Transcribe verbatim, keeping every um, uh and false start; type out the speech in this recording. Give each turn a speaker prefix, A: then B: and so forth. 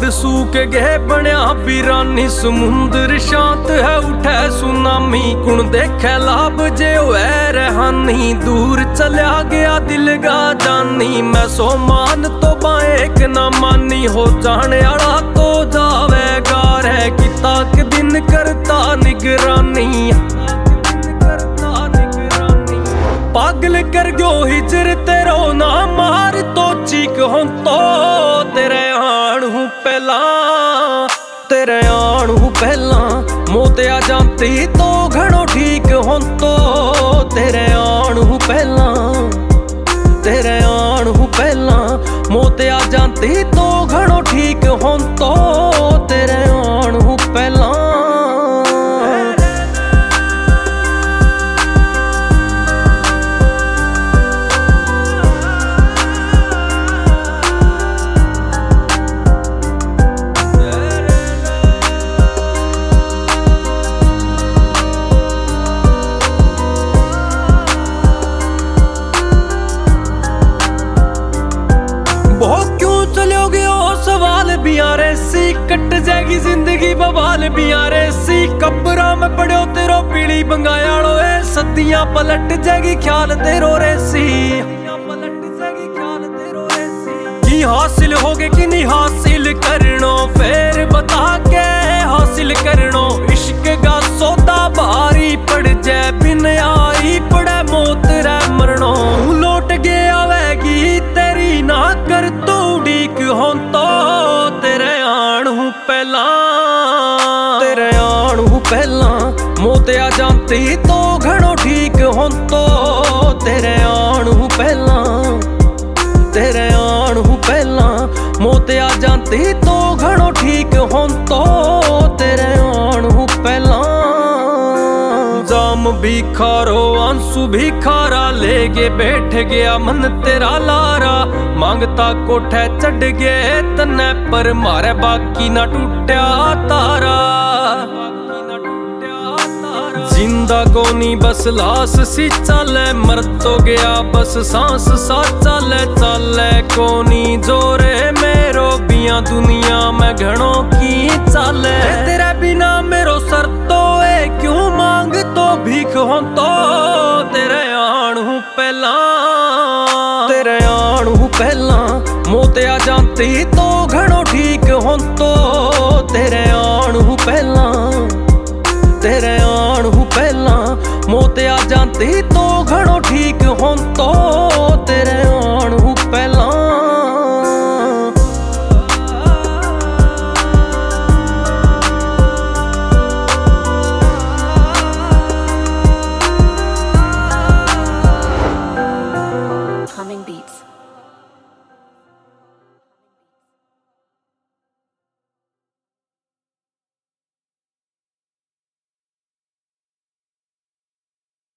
A: पहाड़ सूख गए बनया वीरानी, समुंदर शांत है उठे सुनामी। कुण देखे लाभ जे होए रहनी, दूर चलिया गया दिल गा जानी। मैं सो मान तो बाएक ना मानी, हो जाने आला तो जावेगा रह। किता के दिन करता निगरानी, पागल कर गयो हिजर तेरो ना मार तो चीक हों तो। तेरे आण हूँ पहला, तेरे आण हूँ पहला, मौत आ जानती तो घणो ठीक हों तो। तेरे आण हूँ पहला, तेरे आण हूँ पहला, मौत आ जानती तो घणो ठीक हों तो। तेरे आण हूँ पहला। बियारे सी कट जाएगी जिंदगी बवाल बियारे सी। कब्रा में पड़ो तेरो पीली बंगायालो ए, सदियां पलट जाएगी ख्याल तेरो रेसी। की हासिल होगे कि नहीं हासिल करनो, फिर बता के हासिल करनो। इश्क का सौदा भारी पड़ जाए, बिन आई पड़े मौत रे मरनो। लौट के आवेगी तेरी ना कर तू उड़ीक हों तो। तेरे आण हूँ पहला, तेरे आण हूँ पहला, मौत आ जानती तो घणो ठीक हों तो। तेरे आण हूँ पहला, तेरे आण हूँ पहला, मौत आ जानती तो घणो ठीक हों तो। तेरे आण हूँ पहला। जाम भी खारो आंसू भी खारा, लेके बैठ गया मन तेरा लारा। मांगता कोठे चढ़ गए तने, पर मारे बाकी ना टूटा तारा। जिंदा कोनी बस लाश सी चले, मर तो गया बस सांस सा चले। चले कोनी जोरे मेरो बिया दुनिया में घणों की चले। तेरे बिना मेरो सर तो ए क्यों मांग तो भीख हों तो। तेरे आण हूँ पहला, तेरे आण हूँ पहला, मौत आ जानती तो घणो ठीक हों तो। तेरे आण हूँ पहला, तेरे आण हूँ पहला, मौत आ जानती तो घणो ठीक हों तो। तेरे आण हूँ पहला।
B: Humming beats.